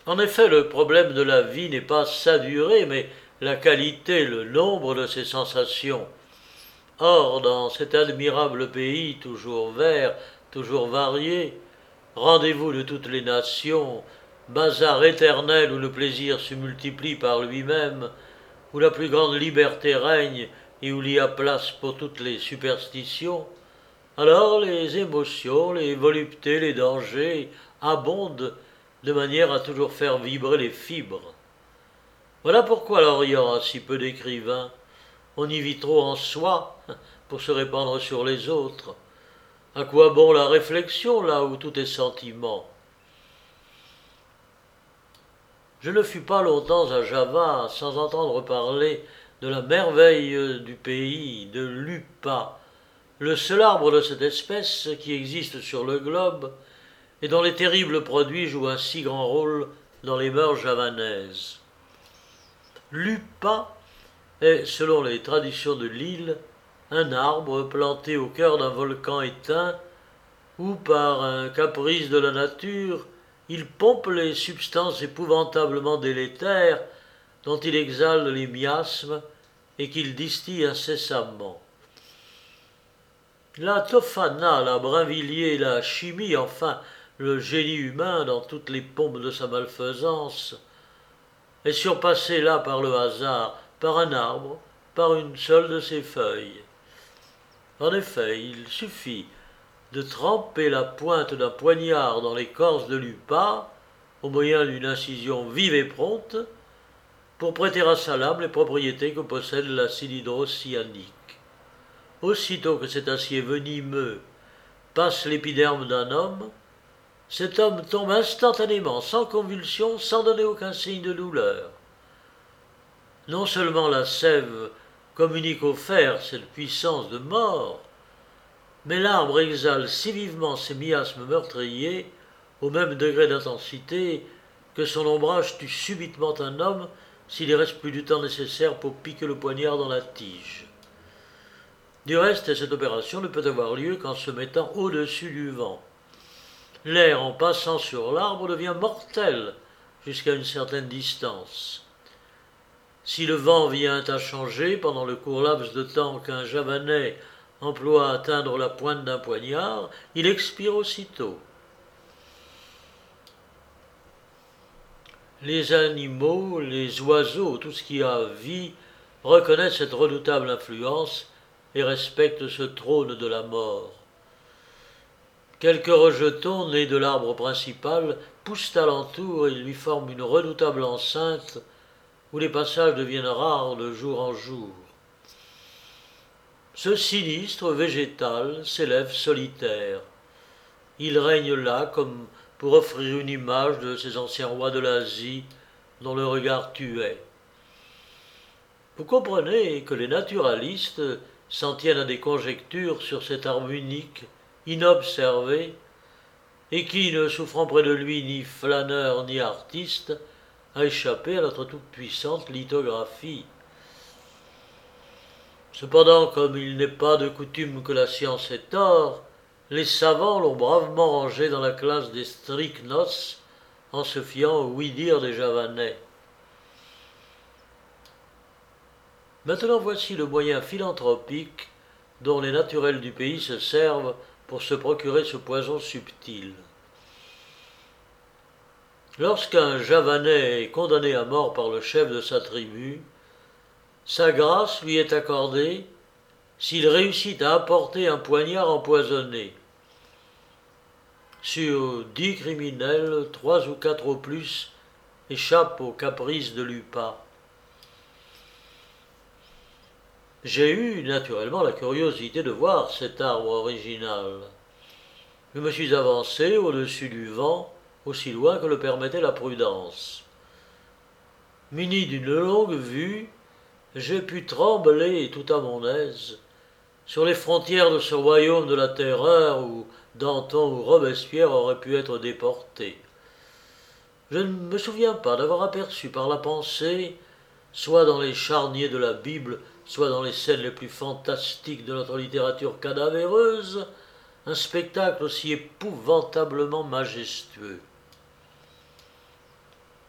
En effet, le problème de la vie n'est pas sa durée, mais la qualité, le nombre de ses sensations. Or, dans cet admirable pays, toujours vert, toujours varié, rendez-vous de toutes les nations, bazar éternel où le plaisir se multiplie par lui-même, où la plus grande liberté règne et où il y a place pour toutes les superstitions, alors les émotions, les voluptés, les dangers abondent de manière à toujours faire vibrer les fibres. Voilà pourquoi l'Orient a si peu d'écrivains. On y vit trop en soi pour se répandre sur les autres. À quoi bon la réflexion là où tout est sentiment? Je ne fus pas longtemps à Java sans entendre parler de la merveille du pays, de l'Upa, le seul arbre de cette espèce qui existe sur le globe et dont les terribles produits jouent un si grand rôle dans les mœurs javanaises. L'Upa est, selon les traditions de l'île, un arbre planté au cœur d'un volcan éteint où, par un caprice de la nature, il pompe les substances épouvantablement délétères dont il exhale les miasmes et qu'il distille incessamment. La Tophana, la Brinvilliers, la chimie, enfin le génie humain dans toutes les pompes de sa malfaisance, est surpassé là par le hasard, par un arbre, par une seule de ses feuilles. En effet, il suffit de tremper la pointe d'un poignard dans l'écorce de l'upa, au moyen d'une incision vive et prompte, pour prêter à sa lame les propriétés que possède l'acide hydrocyanique. Aussitôt que cet acier venimeux passe l'épiderme d'un homme, cet homme tombe instantanément, sans convulsion, sans donner aucun signe de douleur. Non seulement la sève communique au fer cette puissance de mort, mais l'arbre exhale si vivement ses miasmes meurtriers, au même degré d'intensité, que son ombrage tue subitement un homme s'il y reste plus du temps nécessaire pour piquer le poignard dans la tige. Du reste, cette opération ne peut avoir lieu qu'en se mettant au-dessus du vent. L'air, en passant sur l'arbre, devient mortel jusqu'à une certaine distance. Si le vent vient à changer pendant le court laps de temps qu'un Javanais emploie à atteindre la pointe d'un poignard, il expire aussitôt. Les animaux, les oiseaux, tout ce qui a vie, reconnaissent cette redoutable influence et respectent ce trône de la mort. Quelques rejetons nés de l'arbre principal poussent alentour et lui forment une redoutable enceinte où les passages deviennent rares de jour en jour. Ce sinistre végétal s'élève solitaire. Il règne là comme pour offrir une image de ces anciens rois de l'Asie dont le regard tuait. Vous comprenez que les naturalistes s'en tiennent à des conjectures sur cet arbre unique, inobservé, et qui, ne souffrant près de lui ni flâneur ni artiste, a échappé à notre toute-puissante lithographie. Cependant, comme il n'est pas de coutume que la science ait tort, les savants l'ont bravement rangé dans la classe des strychnos, en se fiant au oui-dire des Javanais. Maintenant voici le moyen philanthropique dont les naturels du pays se servent pour se procurer ce poison subtil. Lorsqu'un Javanais est condamné à mort par le chef de sa tribu, sa grâce lui est accordée s'il réussit à apporter un poignard empoisonné. Sur 10 criminels, 3 ou 4 au plus échappent aux caprices de l'UPA. J'ai eu naturellement la curiosité de voir cet arbre original. Je me suis avancé au-dessus du vent, aussi loin que le permettait la prudence. Muni d'une longue vue, j'ai pu trembler tout à mon aise sur les frontières de ce royaume de la terreur où Danton ou Robespierre auraient pu être déportés. Je ne me souviens pas d'avoir aperçu par la pensée, soit dans les charniers de la Bible, soit dans les scènes les plus fantastiques de notre littérature cadavéreuse, un spectacle aussi épouvantablement majestueux.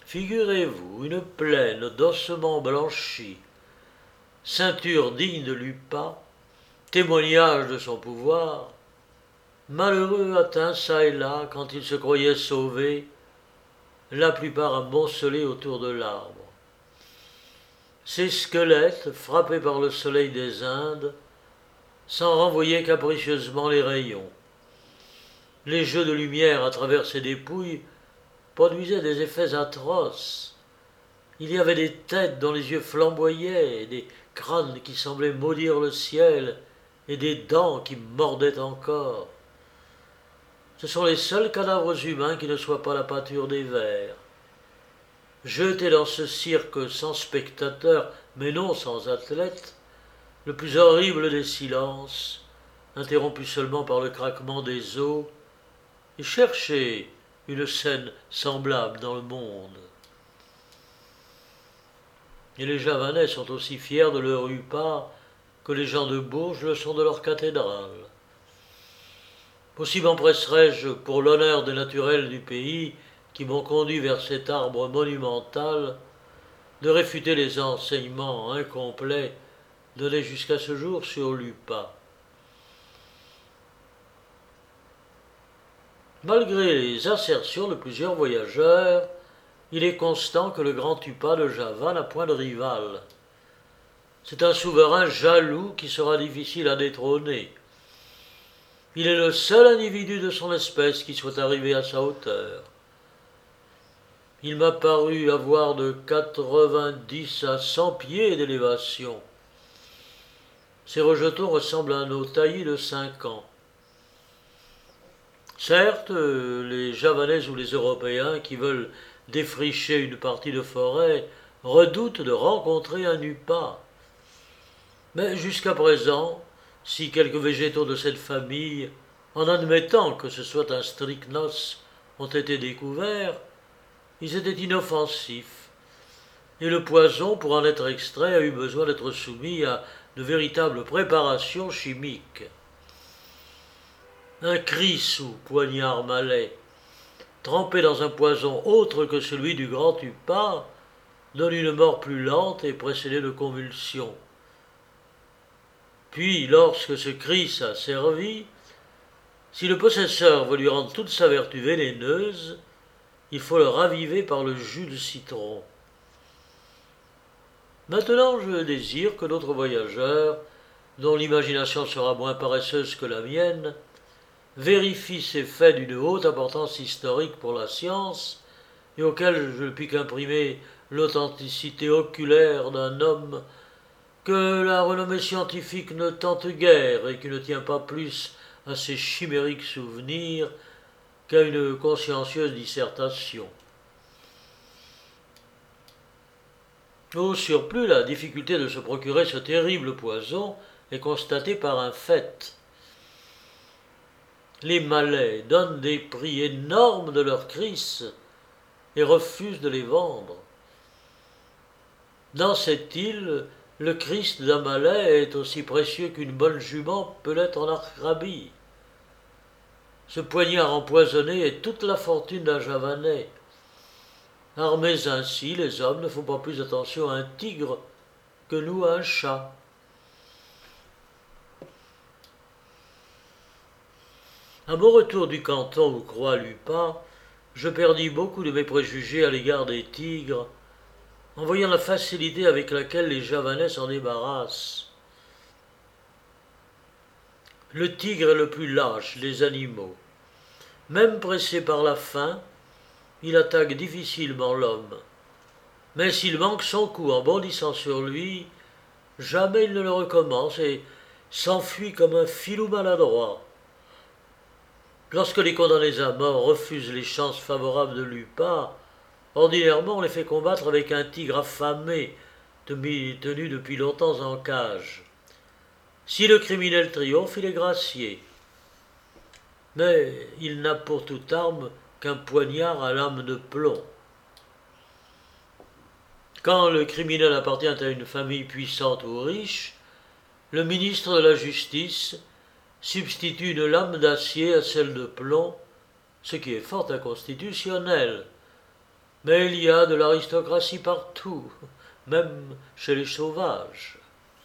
Figurez-vous une plaine d'ossements blanchis, ceinture digne de Lupas, témoignage de son pouvoir, malheureux atteints çà et là quand ils se croyaient sauvés, la plupart amoncelés autour de l'arbre. Ces squelettes, frappés par le soleil des Indes, s'en renvoyaient capricieusement les rayons. Les jeux de lumière à travers ces dépouilles produisaient des effets atroces. Il y avait des têtes dont les yeux flamboyaient, des crânes qui semblaient maudire le ciel, et des dents qui mordaient encore. Ce sont les seuls cadavres humains qui ne soient pas la pâture des vers. Jetés dans ce cirque sans spectateurs, mais non sans athlètes, le plus horrible des silences, interrompu seulement par le craquement des os, et cherchez une scène semblable dans le monde. Et les Javanais sont aussi fiers de leur Upas que les gens de Bourges le sont de leur cathédrale. Aussi m'empresserai-je, pour l'honneur des naturels du pays qui m'ont conduit vers cet arbre monumental, de réfuter les enseignements incomplets donnés jusqu'à ce jour sur l'Upas. Malgré les assertions de plusieurs voyageurs, il est constant que le grand Upas de Java n'a point de rival. C'est un souverain jaloux qui sera difficile à détrôner. Il est le seul individu de son espèce qui soit arrivé à sa hauteur. Il m'a paru avoir de 90 à 100 pieds d'élévation. Ses rejetons ressemblent à nos taillis de 5 ans. Certes, les Javanais ou les Européens qui veulent défricher une partie de forêt redoutent de rencontrer un Upas. Mais jusqu'à présent, si quelques végétaux de cette famille, en admettant que ce soit un strychnos, ont été découverts, ils étaient inoffensifs, et le poison, pour en être extrait, a eu besoin d'être soumis à de véritables préparations chimiques. Un cris ou poignard malais, trempé dans un poison autre que celui du grand Upas, donne une mort plus lente et précédée de convulsions. Puis, lorsque ce cris a servi, si le possesseur veut lui rendre toute sa vertu vénéneuse, il faut le raviver par le jus de citron. Maintenant, je désire que d'autres voyageurs, dont l'imagination sera moins paresseuse que la mienne, vérifient ces faits d'une haute importance historique pour la science, et auxquels je ne puis qu'imprimer l'authenticité oculaire d'un homme que la renommée scientifique ne tente guère et qui ne tient pas plus à ses chimériques souvenirs qu'à une consciencieuse dissertation. Au surplus, la difficulté de se procurer ce terrible poison est constatée par un fait. Les Malais donnent des prix énormes de leurs cris et refusent de les vendre. Dans cette île, le Christ d'un Malais est aussi précieux qu'une bonne jument peut l'être en Arabie. Ce poignard empoisonné est toute la fortune d'un Javanais. Armés ainsi, les hommes ne font pas plus attention à un tigre que nous à un chat. À mon retour du canton où croît l'Upas, je perdis beaucoup de mes préjugés à l'égard des tigres, en voyant la facilité avec laquelle les Javanais s'en débarrassent. Le tigre est le plus lâche des animaux. Même pressé par la faim, il attaque difficilement l'homme. Mais s'il manque son coup en bondissant sur lui, jamais il ne le recommence et s'enfuit comme un filou maladroit. Lorsque les condamnés à mort refusent les chances favorables de l'Upas, ordinairement on les fait combattre avec un tigre affamé, tenu depuis longtemps en cage. Si le criminel triomphe, il est gracié. Mais il n'a pour toute arme qu'un poignard à lame de plomb. Quand le criminel appartient à une famille puissante ou riche, le ministre de la Justice substitue une lame d'acier à celle de plomb, ce qui est fort inconstitutionnel. Mais il y a de l'aristocratie partout, même chez les sauvages.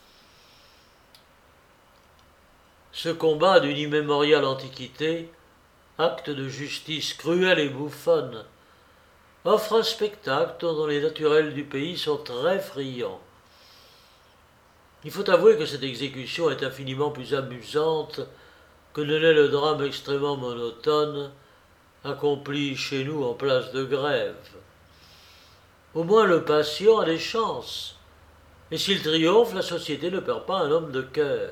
Ce combat d'une immémoriale antiquité, acte de justice cruelle et bouffonne, offre un spectacle dont les naturels du pays sont très friands. Il faut avouer que cette exécution est infiniment plus amusante que ne l'est le drame extrêmement monotone accompli chez nous en place de grève. Au moins le patient a des chances, et s'il triomphe, la société ne perd pas un homme de cœur.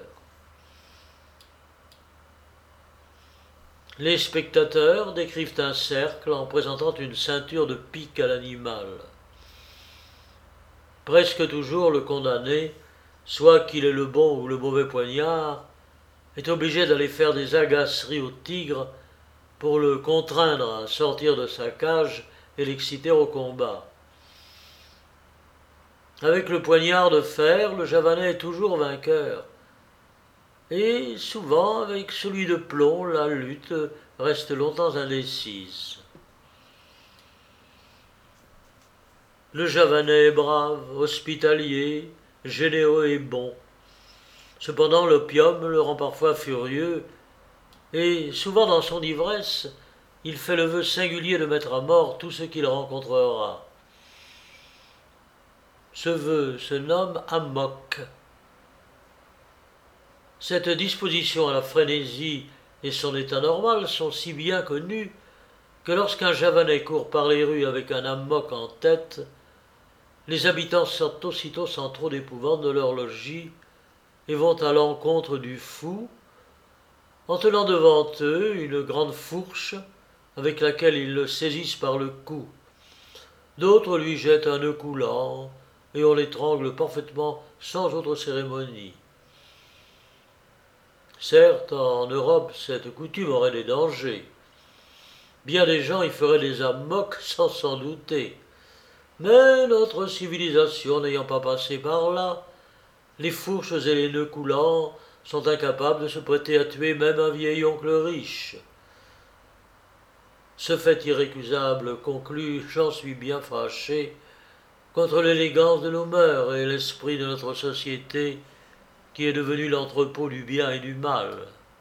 Les spectateurs décrivent un cercle en présentant une ceinture de pique à l'animal. Presque toujours le condamné, soit qu'il ait le bon ou le mauvais poignard, est obligé d'aller faire des agaceries au tigre pour le contraindre à sortir de sa cage et l'exciter au combat. Avec le poignard de fer, le Javanais est toujours vainqueur. Et souvent, avec celui de plomb, la lutte reste longtemps indécise. Le Javanais est brave, hospitalier, généreux et bon. Cependant, l'opium le rend parfois furieux, et souvent dans son ivresse, il fait le vœu singulier de mettre à mort tout ce qu'il rencontrera. Ce vœu se nomme amok. Cette disposition à la frénésie et son état normal sont si bien connus que lorsqu'un Javanais court par les rues avec un amok en tête, les habitants sortent aussitôt sans trop d'épouvante de leur logis et vont à l'encontre du fou, en tenant devant eux une grande fourche avec laquelle ils le saisissent par le cou. D'autres lui jettent un nœud coulant, et on l'étrangle parfaitement sans autre cérémonie. Certes, en Europe, cette coutume aurait des dangers. Bien des gens y feraient des amoks sans s'en douter. Mais notre civilisation n'ayant pas passé par là, les fourches et les nœuds coulants sont incapables de se prêter à tuer même un vieil oncle riche. Ce fait irrécusable conclut, j'en suis bien fâché, contre l'élégance de nos mœurs et l'esprit de notre société, qui est devenu l'entrepôt du bien et du mal.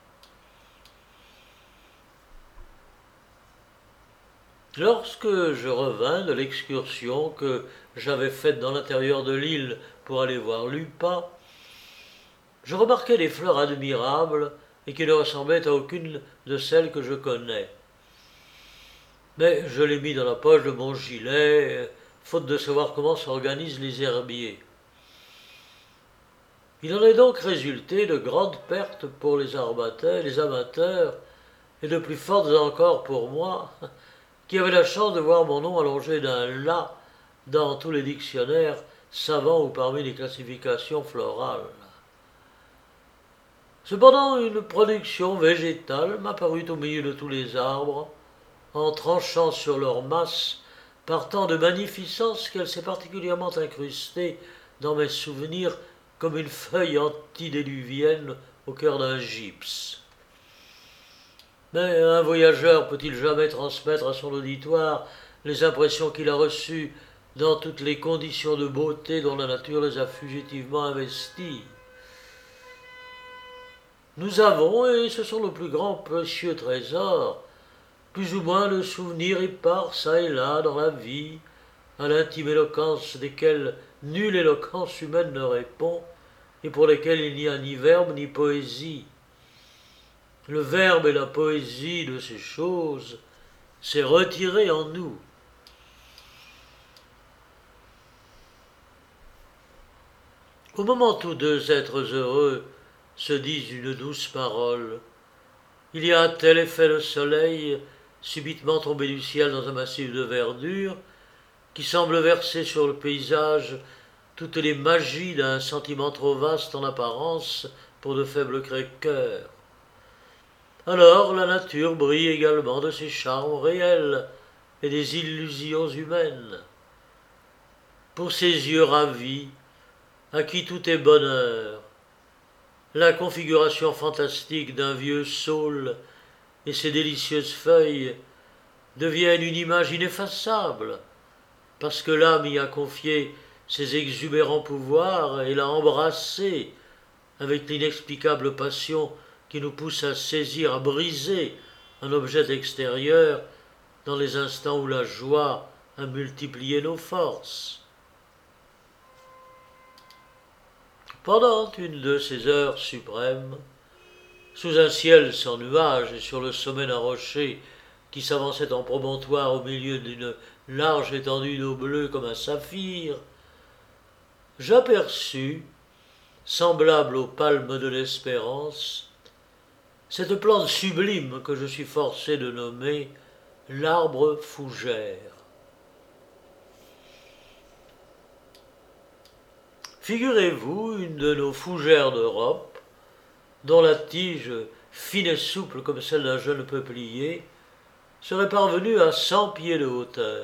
Lorsque je revins de l'excursion que j'avais faite dans l'intérieur de l'île pour aller voir Lupa, je remarquai des fleurs admirables et qui ne ressemblaient à aucune de celles que je connais. Mais je les mis dans la poche de mon gilet, faute de savoir comment s'organisent les herbiers. Il en est donc résulté de grandes pertes pour les amateurs, et de plus fortes encore pour moi, qui avait la chance de voir mon nom allongé d'un la dans tous les dictionnaires savants ou parmi les classifications florales. Cependant, une production végétale m'apparut au milieu de tous les arbres, en tranchant sur leur masse, par tant de magnificence qu'elle s'est particulièrement incrustée dans mes souvenirs comme une feuille antédiluvienne au cœur d'un gypse. Mais un voyageur peut-il jamais transmettre à son auditoire les impressions qu'il a reçues dans toutes les conditions de beauté dont la nature les a fugitivement investies? Nous avons, et ce sont nos plus grands précieux trésors, plus ou moins de souvenirs épars çà et là dans la vie, à l'intime éloquence desquels nulle éloquence humaine ne répond, et pour lesquels il n'y a ni verbe ni poésie. Le verbe et la poésie de ces choses s'est retiré en nous. Au moment où deux êtres heureux se disent une douce parole, il y a un tel effet de soleil subitement tombé du ciel dans un massif de verdure qui semble verser sur le paysage toutes les magies d'un sentiment trop vaste en apparence pour de faibles cœurs. Alors la nature brille également de ses charmes réels et des illusions humaines. Pour ses yeux ravis, à qui tout est bonheur, la configuration fantastique d'un vieux saule et ses délicieuses feuilles deviennent une image ineffaçable, parce que l'âme y a confié ses exubérants pouvoirs et l'a embrassé avec l'inexplicable passion qui nous pousse à saisir, à briser un objet extérieur dans les instants où la joie a multiplié nos forces. Pendant une de ces heures suprêmes, sous un ciel sans nuages et sur le sommet d'un rocher qui s'avançait en promontoire au milieu d'une large étendue d'eau bleue comme un saphir, j'aperçus, semblable aux palmes de l'espérance, cette plante sublime que je suis forcé de nommer l'arbre fougère. Figurez-vous une de nos fougères d'Europe, dont la tige, fine et souple comme celle d'un jeune peuplier, serait parvenue à 100 pieds de hauteur.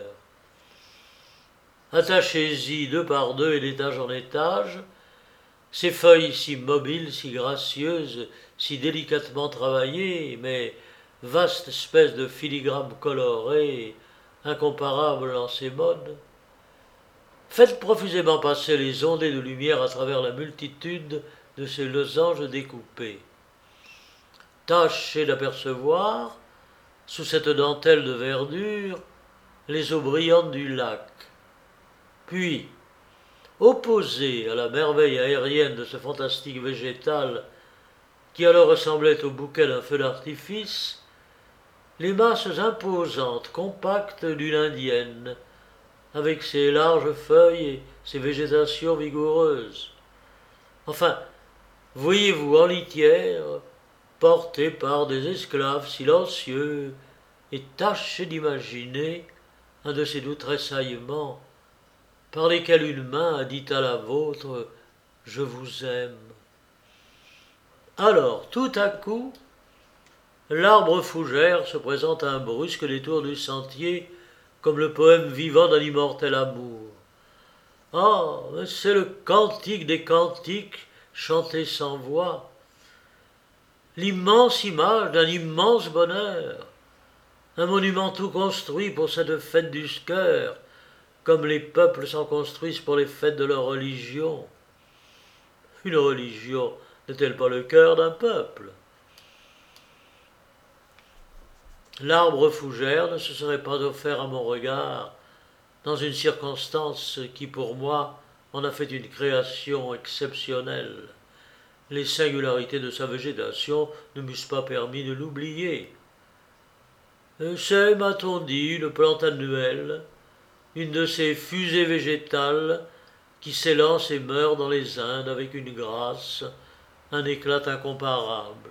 Attachez-y deux par deux et d'étage en étage, ces feuilles si mobiles, si gracieuses, si délicatement travaillées, mais vaste espèce de filigrane coloré, incomparable en ses modes. Faites profusément passer les ondées de lumière à travers la multitude de ces losanges découpés. Tâchez d'apercevoir, sous cette dentelle de verdure, les eaux brillantes du lac. Puis, opposé à la merveille aérienne de ce fantastique végétal qui alors ressemblait au bouquet d'un feu d'artifice, les masses imposantes, compactes d'une indienne, avec ses larges feuilles et ses végétations vigoureuses. Enfin, voyez-vous en litière, portés par des esclaves silencieux, et tâchez d'imaginer un de ces doux tressaillements par lesquels une main a dit à la vôtre « Je vous aime ». Alors, tout à coup, l'arbre fougère se présente à un brusque détour du sentier comme le poème vivant d'un immortel amour. Ah, c'est le cantique des cantiques chanté sans voix, l'immense image d'un immense bonheur, un monument tout construit pour cette fête du cœur, comme les peuples s'en construisent pour les fêtes de leur religion. Une religion n'est-elle pas le cœur d'un peuple? L'arbre fougère ne se serait pas offert à mon regard dans une circonstance qui, pour moi, en a fait une création exceptionnelle. Les singularités de sa végétation ne m'eussent pas permis de l'oublier. C'est, m'a-t-on dit, une plante annuelle, une de ces fusées végétales qui s'élancent et meurent dans les Indes avec une grâce, un éclat incomparable.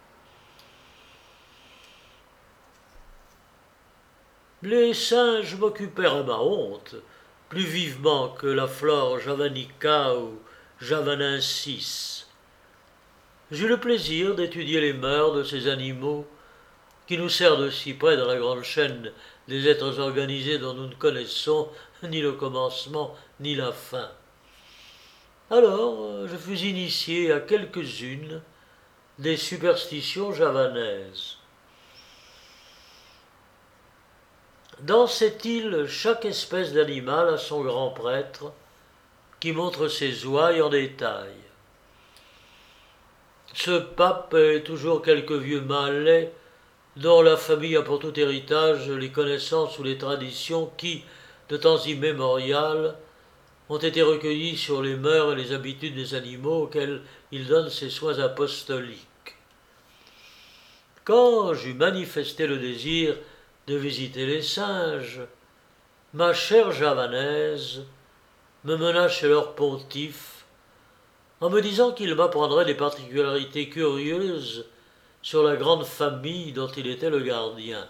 Les singes m'occupèrent à ma honte, plus vivement que la flore javanica ou javanensis. J'eus le plaisir d'étudier les mœurs de ces animaux qui nous servent de si près dans la grande chaîne des êtres organisés dont nous ne connaissons ni le commencement ni la fin. Alors, je fus initié à quelques-unes des superstitions javanaises. Dans cette île, chaque espèce d'animal a son grand prêtre qui montre ses ouailles en détail. Ce pape est toujours quelque vieux malais dont la famille a pour tout héritage les connaissances ou les traditions qui, de temps immémorial, ont été recueillies sur les mœurs et les habitudes des animaux auxquels il donne ses soins apostoliques. Quand j'eus manifesté le désir de visiter les singes, ma chère javanaise me mena chez leur pontife en me disant qu'il m'apprendrait des particularités curieuses sur la grande famille dont il était le gardien.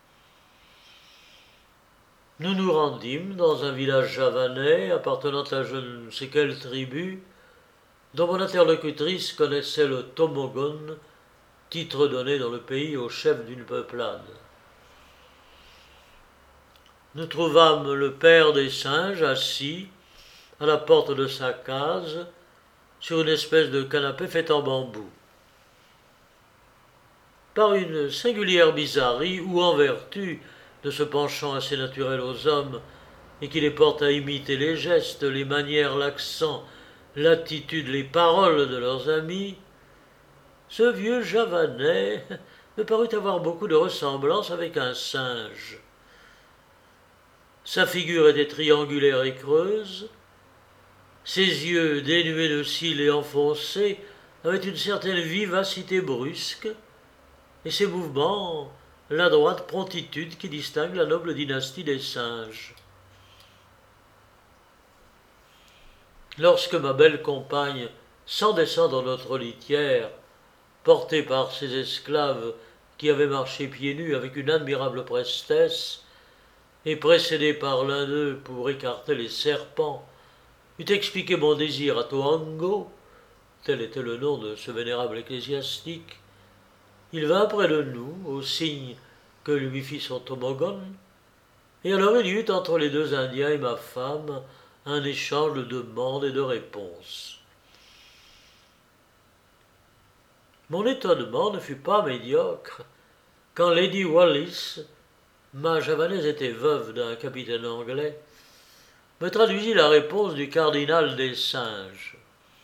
Nous nous rendîmes dans un village javanais appartenant à je ne sais quelle tribu, dont mon interlocutrice connaissait le tomogon, titre donné dans le pays au chef d'une peuplade. Nous trouvâmes le père des singes assis à la porte de sa case sur une espèce de canapé fait en bambou. Par une singulière bizarrerie, ou en vertu de ce penchant assez naturel aux hommes et qui les porte à imiter les gestes, les manières, l'accent, l'attitude, les paroles de leurs amis, ce vieux Javanais me parut avoir beaucoup de ressemblance avec un singe. Sa figure était triangulaire et creuse, ses yeux, dénués de cils et enfoncés, avaient une certaine vivacité brusque, et ses mouvements, la droite promptitude qui distingue la noble dynastie des singes. Lorsque ma belle compagne, sans descendre notre litière, portée par ses esclaves qui avaient marché pieds nus avec une admirable prestesse, et précédée par l'un d'eux pour écarter les serpents, eut expliqué mon désir à Toango, tel était le nom de ce vénérable ecclésiastique, il vint près de nous, au signe que lui fit son Tomogon, et alors il y eut entre les deux Indiens et ma femme un échange de demandes et de réponses. Mon étonnement ne fut pas médiocre quand Lady Wallis, ma javanaise était veuve d'un capitaine anglais, me traduisit la réponse du cardinal des singes.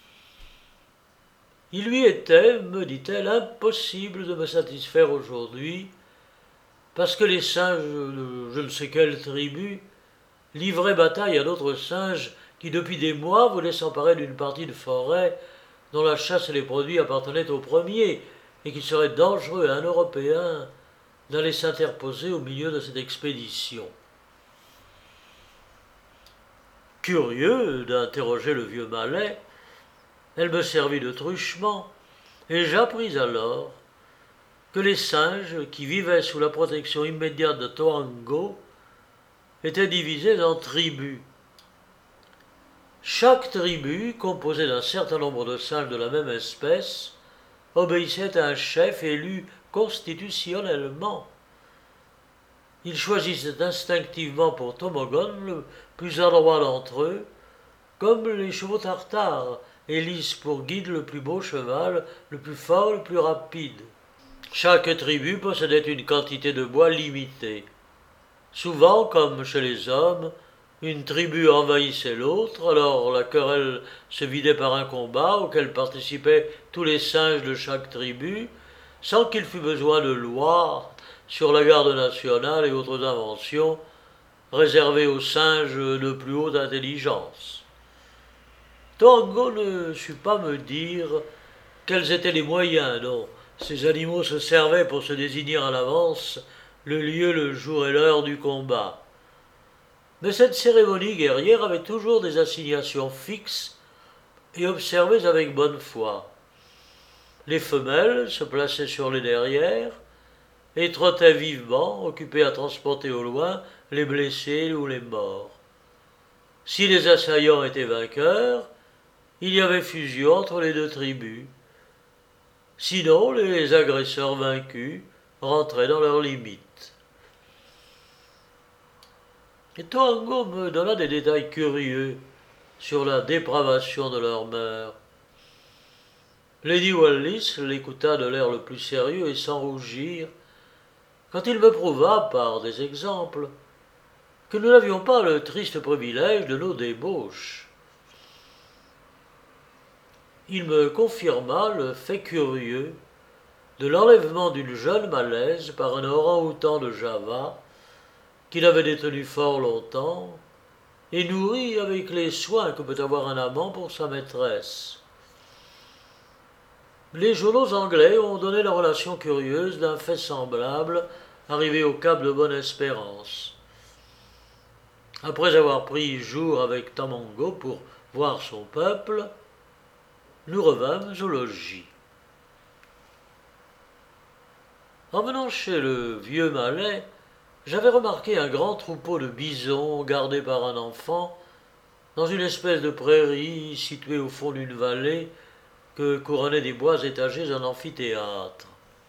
Il lui était, me dit-elle, impossible de me satisfaire aujourd'hui, parce que les singes de je ne sais quelle tribu livraient bataille à d'autres singes qui depuis des mois voulaient s'emparer d'une partie de forêt dont la chasse et les produits appartenaient aux premiers, et qu'il serait dangereux à un Européen d'aller s'interposer au milieu de cette expédition. Curieux d'interroger le vieux Malais, elle me servit de truchement, et j'appris alors que les singes qui vivaient sous la protection immédiate de Toango étaient divisés en tribus. Chaque tribu, composée d'un certain nombre de singes de la même espèce, obéissait à un chef élu constitutionnellement. Ils choisissaient instinctivement pour Tomogon le plus adroit d'entre eux, comme les chevaux tartares élisent pour guide le plus beau cheval, le plus fort, le plus rapide. Chaque tribu possédait une quantité de bois limitée. Souvent, comme chez les hommes, une tribu envahissait l'autre, alors la querelle se vidait par un combat auquel participaient tous les singes de chaque tribu, sans qu'il fût besoin de lois sur la garde nationale et autres inventions réservées aux singes de plus haute intelligence. Toango ne sut pas me dire quels étaient les moyens dont ces animaux se servaient pour se désigner à l'avance le lieu, le jour et l'heure du combat. Mais cette cérémonie guerrière avait toujours des assignations fixes et observées avec bonne foi. Les femelles se plaçaient sur les derrières et trottaient vivement, occupées à transporter au loin les blessés ou les morts. Si les assaillants étaient vainqueurs, il y avait fusion entre les deux tribus. Sinon, les agresseurs vaincus rentraient dans leurs limites. Et Toango me donna des détails curieux sur la dépravation de leurs mœurs. Lady Wallis l'écouta de l'air le plus sérieux et sans rougir, quand il me prouva, par des exemples, que nous n'avions pas le triste privilège de nos débauches. Il me confirma le fait curieux de l'enlèvement d'une jeune malaise par un orang-outan de Java, qu'il avait détenu fort longtemps, et nourri avec les soins que peut avoir un amant pour sa maîtresse. Les journaux anglais ont donné la relation curieuse d'un fait semblable arrivé au Cap de Bonne-Espérance. Après avoir pris jour avec Tamango pour voir son peuple, nous revînmes au logis. En venant chez le vieux Malais, j'avais remarqué un grand troupeau de bisons gardé par un enfant dans une espèce de prairie située au fond d'une vallée que couronnaient des bois étagés un amphithéâtre.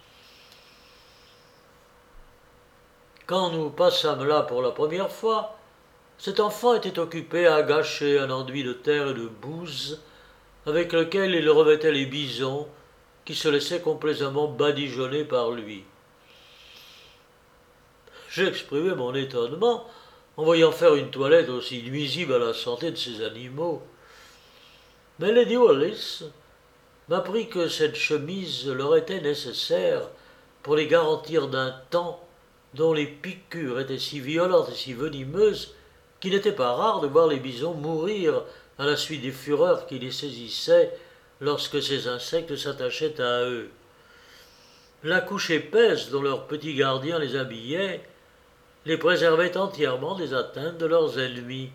Quand nous passâmes là pour la première fois, cet enfant était occupé à gâcher un enduit de terre et de bouse avec lequel il revêtait les bisons qui se laissaient complaisamment badigeonner par lui. J'exprimai mon étonnement en voyant faire une toilette aussi nuisible à la santé de ces animaux. Mais Lady Wallis m'apprit que cette chemise leur était nécessaire pour les garantir d'un temps dont les piqûres étaient si violentes et si venimeuses qu'il n'était pas rare de voir les bisons mourir à la suite des fureurs qui les saisissaient lorsque ces insectes s'attachaient à eux. La couche épaisse dont leurs petits gardiens les habillait les préservait entièrement des atteintes de leurs ennemis.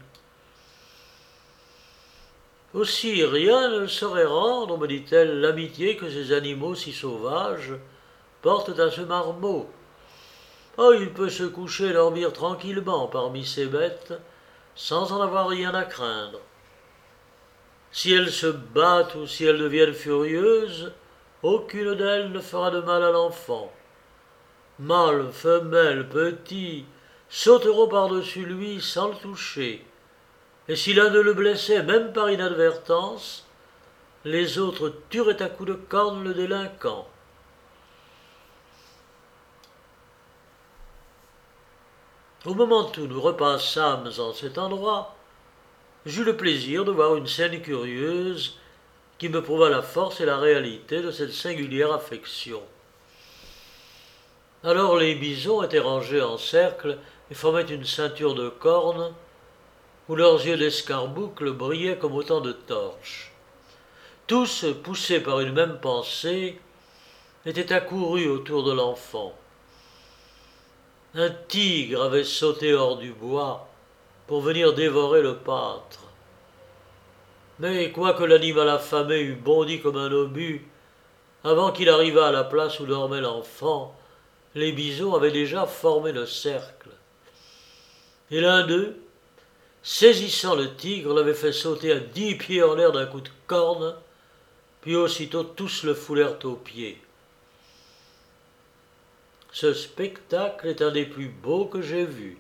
Aussi rien ne saurait rendre, me dit-elle, l'amitié que ces animaux si sauvages portent à ce marmot. Oh, il peut se coucher et dormir tranquillement parmi ces bêtes, sans en avoir rien à craindre. Si elles se battent ou si elles deviennent furieuses, aucune d'elles ne fera de mal à l'enfant. Mâles, femelles, petits sauteront par-dessus lui sans le toucher. Et si l'un de le blessait, même par inadvertance, les autres tueraient à coups de corne le délinquant. Au moment où nous repassâmes en cet endroit, j'eus le plaisir de voir une scène curieuse qui me prouva la force et la réalité de cette singulière affection. Alors les bisons étaient rangés en cercle et formaient une ceinture de cornes où leurs yeux d'escarboucle brillaient comme autant de torches. Tous, poussés par une même pensée, étaient accourus autour de l'enfant. Un tigre avait sauté hors du bois pour venir dévorer le pâtre. Mais quoique l'animal affamé eût bondi comme un obus, avant qu'il arrivât à la place où dormait l'enfant, les bisons avaient déjà formé le cercle. Et l'un d'eux, saisissant le tigre, l'avait fait sauter à 10 pieds en l'air d'un coup de corne, puis aussitôt tous le foulèrent aux pieds. Ce spectacle est un des plus beaux que j'ai vus.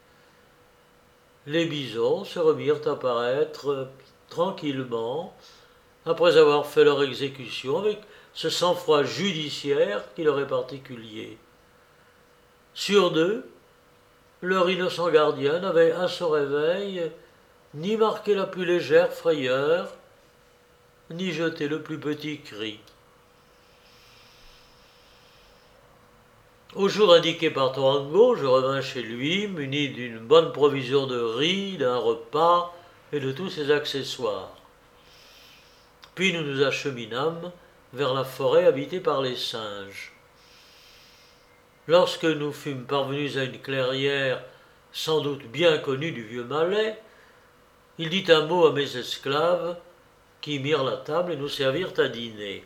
Les bisons se remirent à paraître tranquillement, après avoir fait leur exécution avec ce sang-froid judiciaire qui leur est particulier. Sur deux, leur innocent gardien n'avait à son réveil ni marqué la plus légère frayeur, ni jeté le plus petit cri. Au jour indiqué par Torango, je revins chez lui, muni d'une bonne provision de riz, d'un repas et de tous ses accessoires. Puis nous nous acheminâmes vers la forêt habitée par les singes. Lorsque nous fûmes parvenus à une clairière sans doute bien connue du vieux Malais, il dit un mot à mes esclaves qui mirent la table et nous servirent à dîner.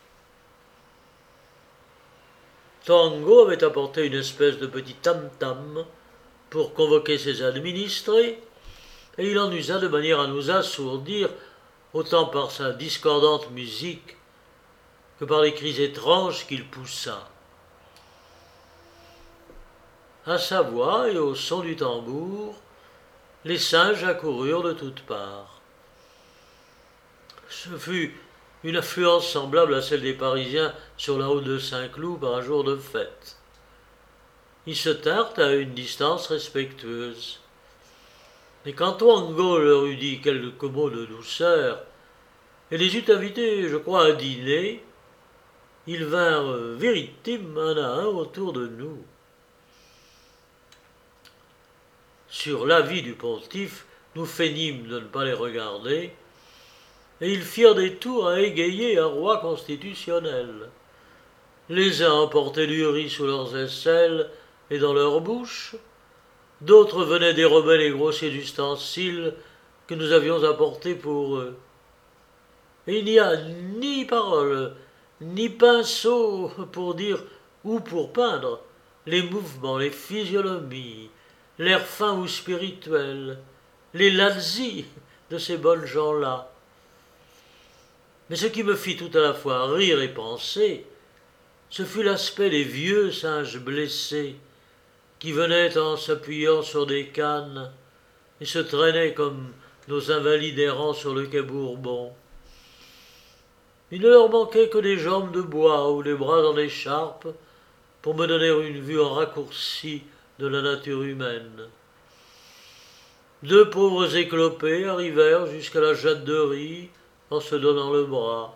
Torango avait apporté une espèce de petit tam-tam pour convoquer ses administrés, et il en usa de manière à nous assourdir autant par sa discordante musique que par les cris étranges qu'il poussa. À sa voix et au son du tambour, les singes accoururent de toutes parts. Ce fut une affluence semblable à celle des Parisiens sur la route de Saint-Cloud par un jour de fête. Ils se tinrent à une distance respectueuse. Mais quand Torango leur eut dit quelques mots de douceur et les eut invités, je crois, à dîner, ils vinrent véritimes un à un autour de nous. Sur l'avis du pontife, nous feignîmes de ne pas les regarder, et ils firent des tours à égayer un roi constitutionnel. Les uns emportaient du riz sous leurs aisselles et dans leur bouche, d'autres venaient dérober les grossiers ustensiles que nous avions apportés pour eux. Et il n'y a ni parole, ni pinceau pour dire ou pour peindre les mouvements, les physionomies, l'air fin ou spirituel, les lazzi de ces bonnes gens-là. Mais ce qui me fit tout à la fois rire et penser, ce fut l'aspect des vieux singes blessés qui venaient en s'appuyant sur des cannes et se traînaient comme nos invalides errants sur le quai Bourbon. Il ne leur manquait que des jambes de bois ou des bras en écharpe pour me donner une vue en raccourci de la nature humaine. Deux pauvres éclopés arrivèrent jusqu'à la Jatte de Riz en se donnant le bras.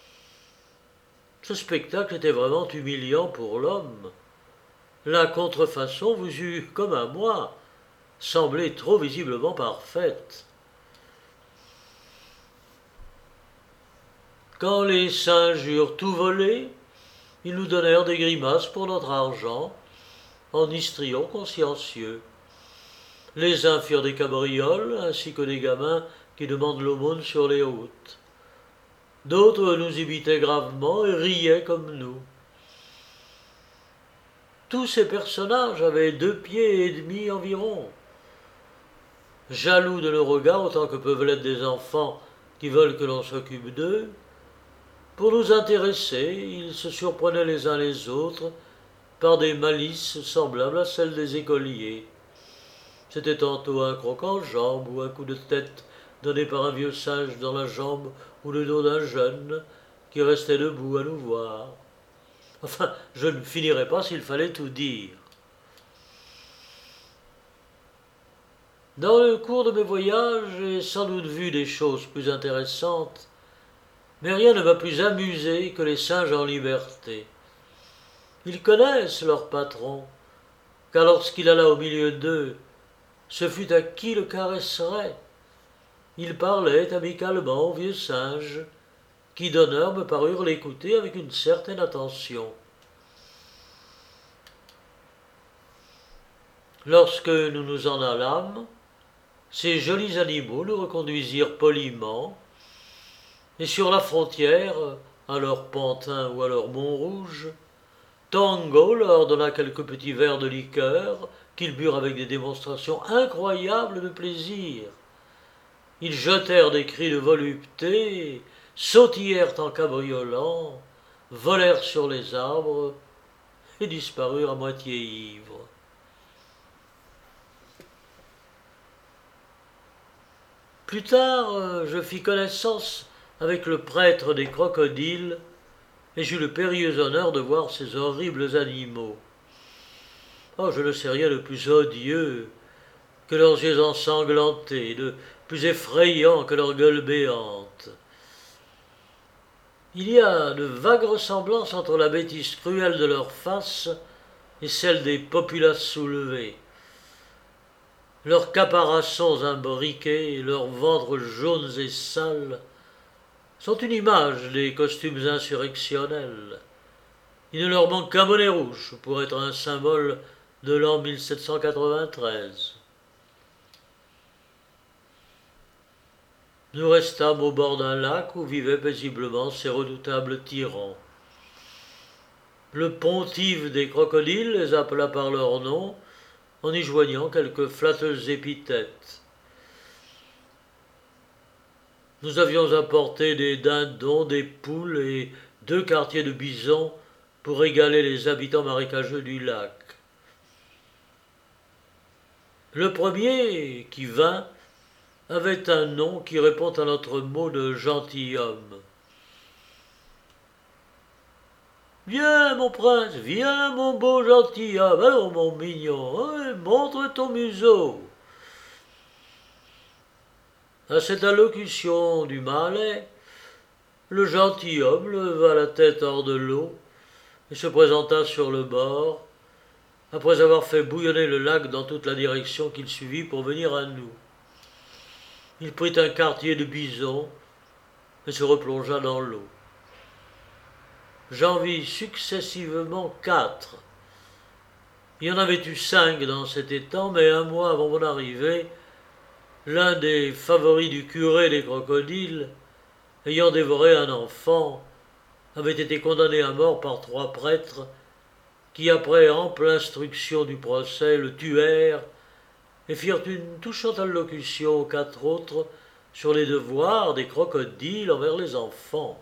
Ce spectacle était vraiment humiliant pour l'homme. La contrefaçon vous eût, comme à moi, semblé trop visiblement parfaite. Quand les singes eurent tout volé, ils nous donnèrent des grimaces pour notre argent, en histrions consciencieux. Les uns firent des cabrioles, ainsi que des gamins qui demandent l'aumône sur les routes. D'autres nous imitaient gravement et riaient comme nous. Tous ces personnages avaient 2 pieds et demi environ. Jaloux de nos regards autant que peuvent l'être des enfants qui veulent que l'on s'occupe d'eux, pour nous intéresser, ils se surprenaient les uns les autres par des malices semblables à celles des écoliers. C'était tantôt un croc-en-jambe ou un coup de tête donné par un vieux singe dans la jambe ou le dos d'un jeune qui restait debout à nous voir. Enfin, je ne finirais pas s'il fallait tout dire. Dans le cours de mes voyages, j'ai sans doute vu des choses plus intéressantes, mais rien ne m'a plus amusé que les singes en liberté. Ils connaissent leur patron, car lorsqu'il alla au milieu d'eux, ce fut à qui le caresserait. Il parlait amicalement au vieux singe, qui d'honneur me parurent l'écouter avec une certaine attention. Lorsque nous nous en allâmes, ces jolis animaux nous reconduisirent poliment, et sur la frontière, à leur pantin ou à leur Montrouge, Tango leur donna quelques petits verres de liqueur qu'ils burent avec des démonstrations incroyables de plaisir. Ils jetèrent des cris de volupté, sautillèrent en cabriolant, volèrent sur les arbres et disparurent à moitié ivres. Plus tard, je fis connaissance avec le prêtre des crocodiles et j'eus le périlleux honneur de voir ces horribles animaux. Oh, je ne sais rien de plus odieux que leurs yeux ensanglantés, de plus effrayant que leurs gueules béantes. Il y a de vagues ressemblances entre la bêtise cruelle de leurs faces et celle des populaces soulevées. Leurs caparaçons imbriqués, leurs ventres jaunes et sales, sont une image des costumes insurrectionnels. Il ne leur manque qu'un bonnet rouge pour être un symbole de l'an 1793. Nous restâmes au bord d'un lac où vivaient paisiblement ces redoutables tyrans. Le pontife des crocodiles les appela par leur nom, en y joignant quelques flatteuses épithètes. Nous avions apporté des dindons, des poules et 2 quartiers de bisons pour régaler les habitants marécageux du lac. Le premier, qui vint, avait un nom qui répond à notre mot de gentilhomme. « Viens, mon prince, viens, mon beau gentilhomme, allons, mon mignon, montre ton museau. » À cette allocution du Malais, le gentilhomme leva la tête hors de l'eau et se présenta sur le bord, après avoir fait bouillonner le lac dans toute la direction qu'il suivit pour venir à nous. Il prit un quartier de bison et se replongea dans l'eau. J'en vis successivement 4. Il y en avait eu 5 dans cet étang, mais un mois avant mon arrivée, l'un des favoris du curé des crocodiles, ayant dévoré un enfant, avait été condamné à mort par 3 prêtres qui, après ample instruction du procès, le tuèrent et firent une touchante allocution aux 4 autres sur les devoirs des crocodiles envers les enfants.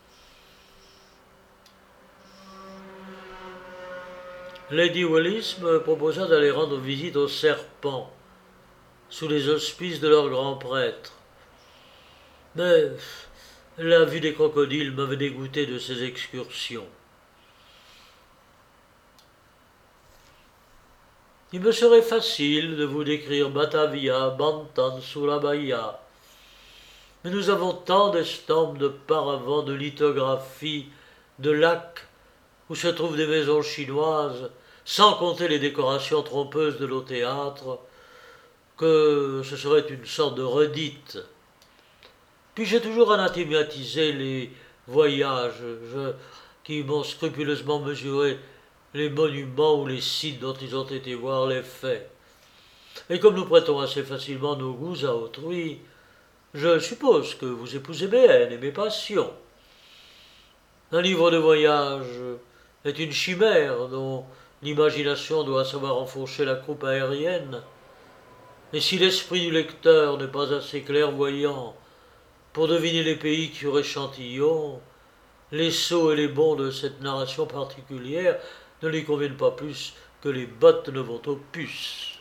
Lady Wallis me proposa d'aller rendre visite aux serpents, sous les auspices de leur grand prêtre. Mais la vue des crocodiles m'avait dégoûté de ces excursions. Il me serait facile de vous décrire Batavia, Bantan, Surabaya. Mais nous avons tant d'estampes, de paravents, de lithographies, de lacs, où se trouvent des maisons chinoises, sans compter les décorations trompeuses de nos théâtres, que ce serait une sorte de redite. Puis j'ai toujours anathématisé les voyages, qui m'ont scrupuleusement mesuré les monuments ou les sites dont ils ont été voir les faits. Et comme nous prêtons assez facilement nos goûts à autrui, je suppose que vous épousez mes haines et mes passions. Un livre de voyage est une chimère dont l'imagination doit savoir enfourcher la croupe aérienne. Et si l'esprit du lecteur n'est pas assez clairvoyant pour deviner les pays sur échantillon, les sots et les bons de cette narration particulière ne lui conviennent pas plus que les bottes ne vont aux puces.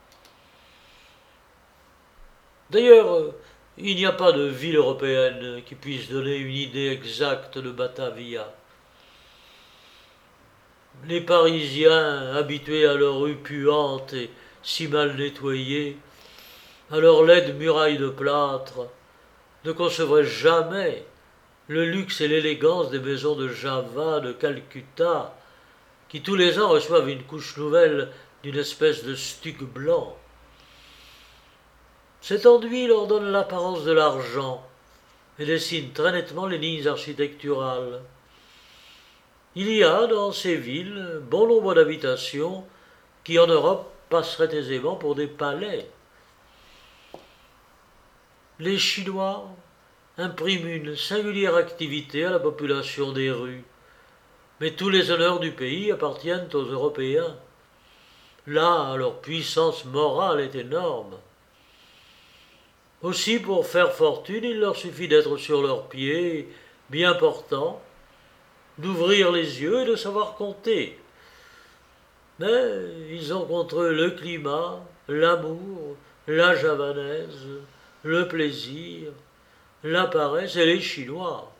D'ailleurs, il n'y a pas de ville européenne qui puisse donner une idée exacte de Batavia. Les Parisiens, habitués à leurs rues puantes et si mal nettoyées, à leurs laides murailles de plâtre, ne concevraient jamais le luxe et l'élégance des maisons de Java, de Calcutta, qui tous les ans reçoivent une couche nouvelle d'une espèce de stuc blanc. Cet enduit leur donne l'apparence de l'argent et dessine très nettement les lignes architecturales. Il y a dans ces villes bon nombre d'habitations qui en Europe passeraient aisément pour des palais. Les Chinois impriment une singulière activité à la population des rues, mais tous les honneurs du pays appartiennent aux Européens. Là, leur puissance morale est énorme. Aussi, pour faire fortune, il leur suffit d'être sur leurs pieds, bien portants, d'ouvrir les yeux et de savoir compter. Mais ils ont contre eux le climat, l'amour, la javanaise, le plaisir, la paresse et les Chinois.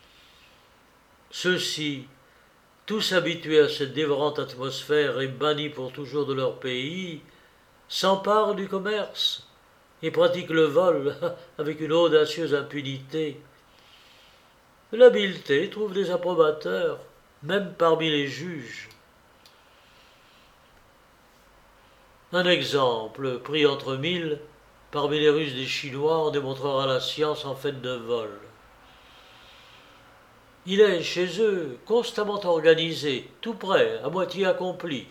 Ceux-ci, tous habitués à cette dévorante atmosphère et bannis pour toujours de leur pays, s'emparent du commerce et pratiquent le vol avec une audacieuse impunité. L'habileté trouve des approbateurs, même parmi les juges. Un exemple, pris entre mille, parmi les Russes des Chinois, en démontrera la science en fait de vol. Il est chez eux constamment organisé, tout prêt, à moitié accompli.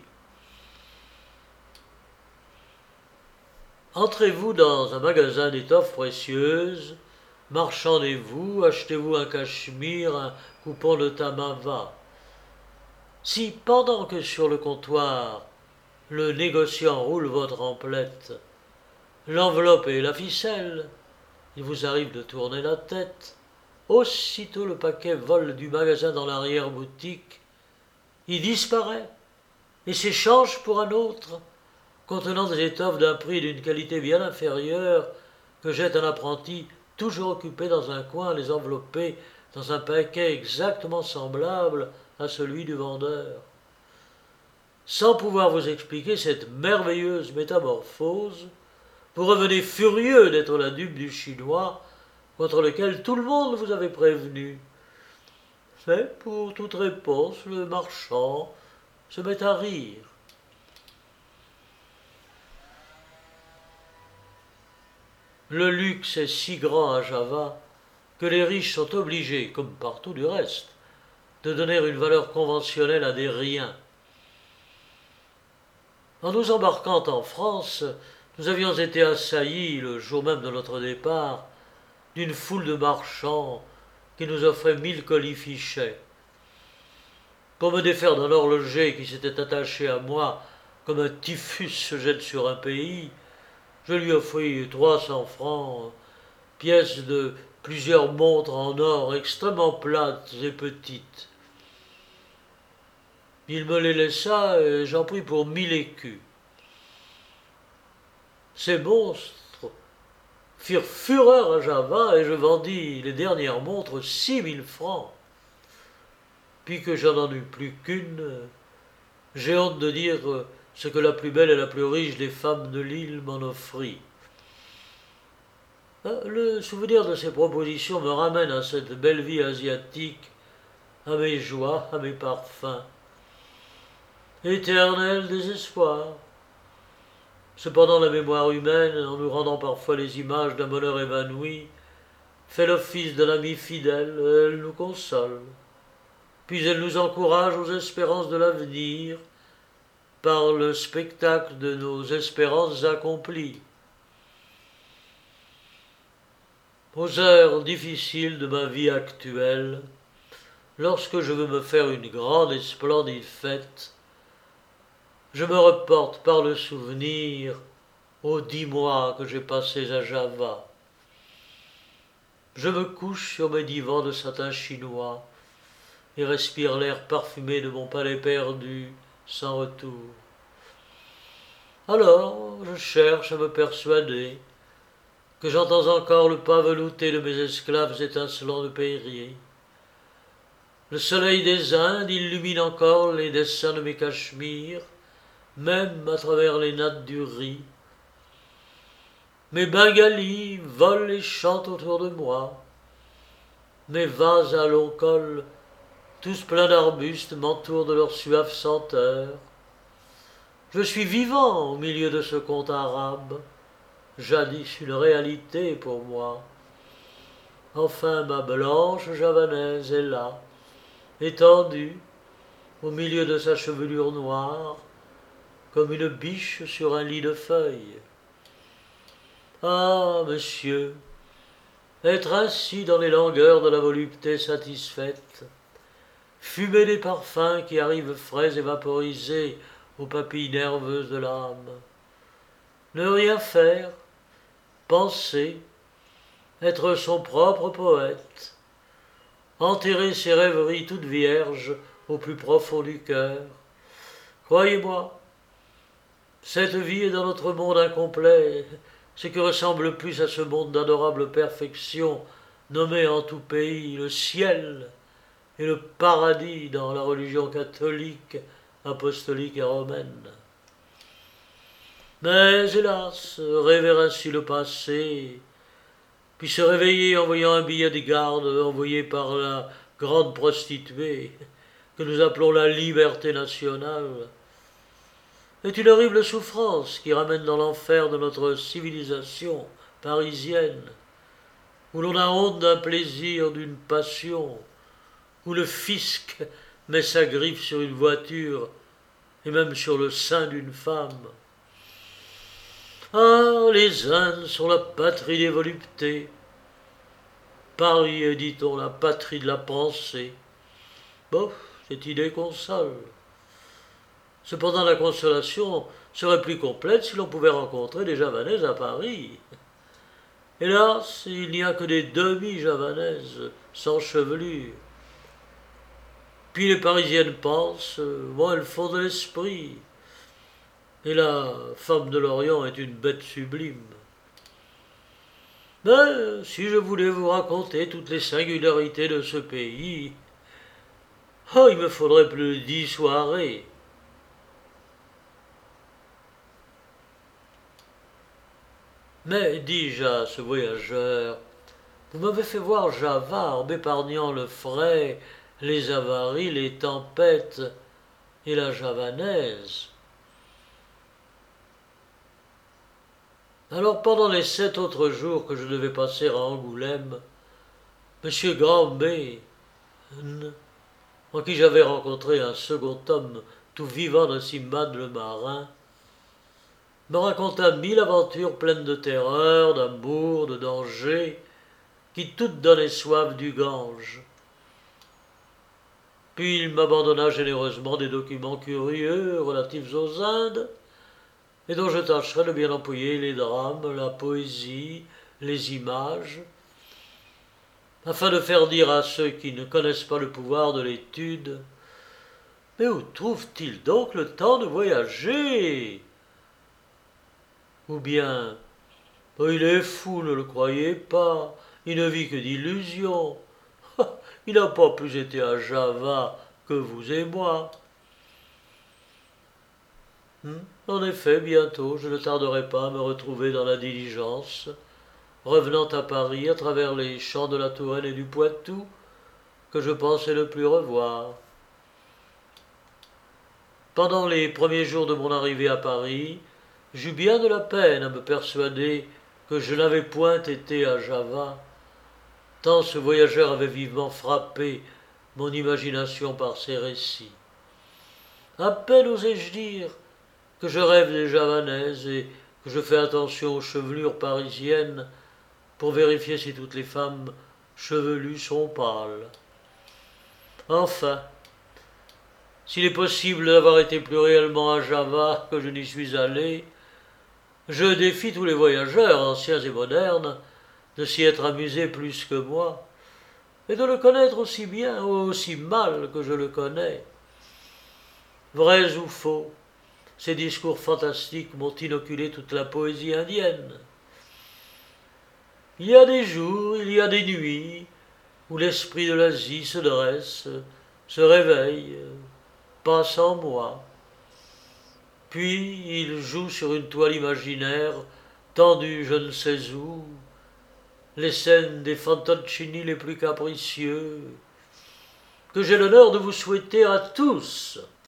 Entrez-vous dans un magasin d'étoffes précieuses, marchandez-vous, achetez-vous un cachemire, un coupon de tamava. Si, pendant que sur le comptoir, le négociant roule votre emplette, l'enveloppe et la ficelle, il vous arrive de tourner la tête, aussitôt le paquet vole du magasin dans l'arrière-boutique, il disparaît et s'échange pour un autre, contenant des étoffes d'un prix et d'une qualité bien inférieure, que jette un apprenti toujours occupé dans un coin à les envelopper dans un paquet exactement semblable à celui du vendeur. Sans pouvoir vous expliquer cette merveilleuse métamorphose, vous revenez furieux d'être la dupe du Chinois contre lequel tout le monde vous avait prévenu. Mais pour toute réponse, le marchand se met à rire. Le luxe est si grand à Java que les riches sont obligés, comme partout du reste, de donner une valeur conventionnelle à des riens. En nous embarquant en France, nous avions été assaillis, le jour même de notre départ, d'une foule de marchands qui nous offraient 1000 colifichets. Pour me défaire d'un horloger qui s'était attaché à moi comme un typhus se jette sur un pays, je lui offris 300 francs, pièces de plusieurs montres en or extrêmement plates et petites. Il me les laissa et j'en pris pour 1000 écus. Ces monstres firent fureur à Java et je vendis les dernières montres 6000 francs. Puis que j'en en eus plus qu'une, j'ai honte de dire ce que la plus belle et la plus riche des femmes de l'île m'en offrit. Le souvenir de ces propositions me ramène à cette belle vie asiatique, à mes joies, à mes parfums. Éternel désespoir. Cependant la mémoire humaine, en nous rendant parfois les images d'un bonheur évanoui, fait l'office d'un ami fidèle, elle nous console. Puis elle nous encourage aux espérances de l'avenir, par le spectacle de nos espérances accomplies. Aux heures difficiles de ma vie actuelle, lorsque je veux me faire une grande et splendide fête, je me reporte par le souvenir aux 10 mois que j'ai passés à Java. Je me couche sur mes divans de satin chinois et respire l'air parfumé de mon palais perdu sans retour. Alors, je cherche à me persuader que j'entends encore le pas velouté de mes esclaves étincelants de périers. Le soleil des Indes illumine encore les dessins de mes cachemires, même à travers les nattes du riz. Mes bengalis volent et chantent autour de moi. Mes vases à long col, tous pleins d'arbustes, m'entourent de leur suave senteur. Je suis vivant au milieu de ce conte arabe, jadis une réalité pour moi. Enfin ma blanche javanaise est là, étendue, au milieu de sa chevelure noire, comme une biche sur un lit de feuilles. Ah, monsieur, être ainsi dans les langueurs de la volupté satisfaite, fumer des parfums qui arrivent frais et vaporisés aux papilles nerveuses de l'âme, ne rien faire, penser, être son propre poète, enterrer ses rêveries toutes vierges au plus profond du cœur. Croyez-moi, cette vie est dans notre monde incomplet, ce qui ressemble le plus à ce monde d'adorable perfection nommé en tout pays le ciel et le paradis dans la religion catholique, apostolique et romaine. Mais hélas, rêver ainsi le passé, puis se réveiller en voyant un billet de garde envoyé par la grande prostituée que nous appelons la liberté nationale, est une horrible souffrance qui ramène dans l'enfer de notre civilisation parisienne, où l'on a honte d'un plaisir, d'une passion, où le fisc met sa griffe sur une voiture et même sur le sein d'une femme. Ah, les Indes sont la patrie des voluptés. Paris est, dit-on, la patrie de la pensée. Bof, cette idée console. Cependant, la consolation serait plus complète si l'on pouvait rencontrer des javanaises à Paris. Hélas, il n'y a que des demi-javanaises, sans chevelure. Puis les Parisiennes pensent, moi elles font de l'esprit. Et la femme de l'Orient est une bête sublime. Mais si je voulais vous raconter toutes les singularités de ce pays, oh, il me faudrait plus de 10 soirées. Mais, dis-je à ce voyageur, vous m'avez fait voir Java en m'épargnant le frais, les avaries, les tempêtes et la javanaise. Alors pendant les 7 autres jours que je devais passer à Angoulême, M. Grambay, en qui j'avais rencontré un second homme tout vivant de Simbad le marin, me raconta 1000 aventures pleines de terreur, d'amour, de danger, qui toutes donnaient soif du Gange. Puis il m'abandonna généreusement des documents curieux relatifs aux Indes, et dont je tâcherai de bien employer les drames, la poésie, les images, afin de faire dire à ceux qui ne connaissent pas le pouvoir de l'étude « Mais où trouve-t-il donc le temps de voyager ?» Ou bien « Il est fou, ne le croyez pas, il ne vit que d'illusions. Il n'a pas plus été à Java que vous et moi. » En effet, bientôt, je ne tarderai pas à me retrouver dans la diligence, revenant à Paris à travers les champs de la Touraine et du Poitou, que je pensais ne plus revoir. Pendant les premiers jours de mon arrivée à Paris, j'eus bien de la peine à me persuader que je n'avais point été à Java, tant ce voyageur avait vivement frappé mon imagination par ses récits. À peine osais-je dire que je rêve des javanaises et que je fais attention aux chevelures parisiennes pour vérifier si toutes les femmes chevelues sont pâles. Enfin, s'il est possible d'avoir été plus réellement à Java que je n'y suis allé, je défie tous les voyageurs, anciens et modernes, de s'y être amusés plus que moi, et de le connaître aussi bien ou aussi mal que je le connais. Vrais ou faux, ces discours fantastiques m'ont inoculé toute la poésie indienne. Il y a des jours, il y a des nuits, où l'esprit de l'Asie se dresse, se réveille, passe en moi. Puis il joue sur une toile imaginaire, tendue je ne sais où, les scènes des fantoccini les plus capricieux, que j'ai l'honneur de vous souhaiter à tous.